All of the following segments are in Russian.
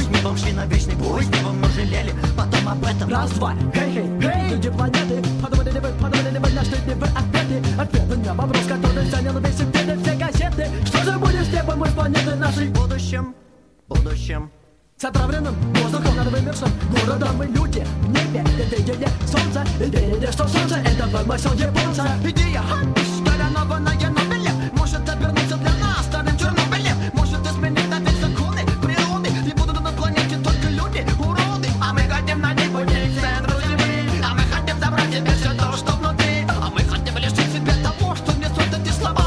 С небом шли на вечный бой, с небом мы жалели потом об этом. Раз, два, хей, люди планеты. Подумали ли вы, нашли ли вы ответы? Ответы на вопрос, который занял весь эфир и все газеты. Что же будет с небом и с планеты нашей? В будущем С отравленным воздухом над вымершим городом мы люди в небе. Видели солнце, и видели, что солнце это вымысел японца. Идея, коронованная Нобелем, может обернуться для нас старым Чернобылем. Может изменить на весь законы природы, и будут на планете только люди, уроды. А мы хотим на небо не к центру земли, а мы хотим забрать себе все то, что внутри. А мы хотим лишить себя того, что несут эти слова.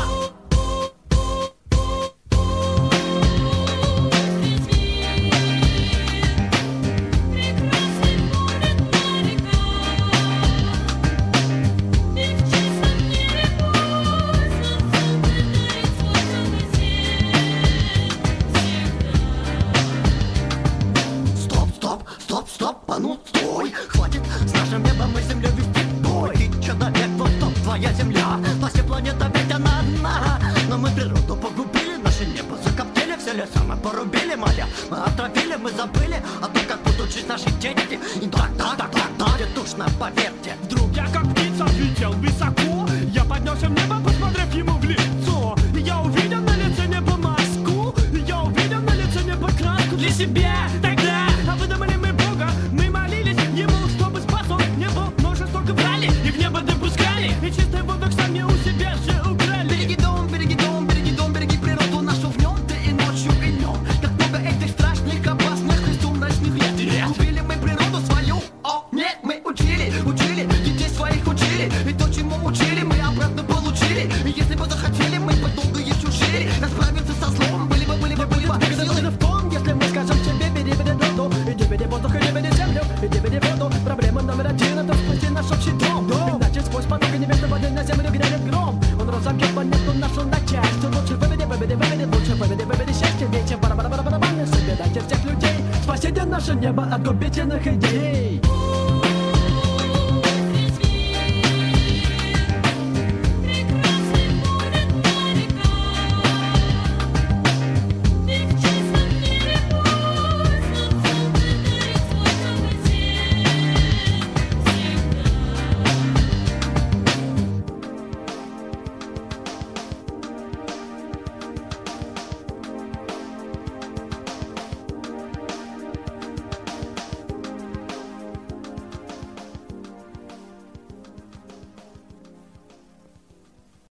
Стоп, а ну стой! Хватит с нашим небом и землей вести бой! Ты человек, вот топ, твоя земля, спаси планета, ведь она одна. Но мы природу погубили, наше небо закоптили, все леса мы порубили, моря мы отравили, мы забыли о том, как будут жить наши дети. И так, душно, поверьте. Вдруг я как птица взлетел высоко, я поднялся в небо, посмотрев ему в лицо. И я увидел на лице небо маску, и я увидел на лице небо краску для себя. Тогда, а вы думали мы Бога, мы молились ему, чтобы спас он небо, но жестоко брали и в небо допускали, и чистый воздух сами у себя же украли. Береги дом, береги природу нашу в нем, ты и ночью, и днем. Как много этих страшных, опасных и сумрачных лет. Убили мы природу свою, о, нет, мы учили, детей своих учили. И то, чему учили, мы обратно получили. И если бы захотели, мы бы долго еще жили. Расправиться со злом, были бы силы в том, если мы скажем тебе, бери природу. Иди бери воздух, иди бери землю, иди бери воду. Проблема номер один, это спасти наш общий дом. Иначе сквозь потоки небесного воды на землю грянет гром. Он разобьет планету нашу на части. Лучше выведи счастье. Вечер барабаны собирайте всех людей. Спасите наше небо от губительных идей.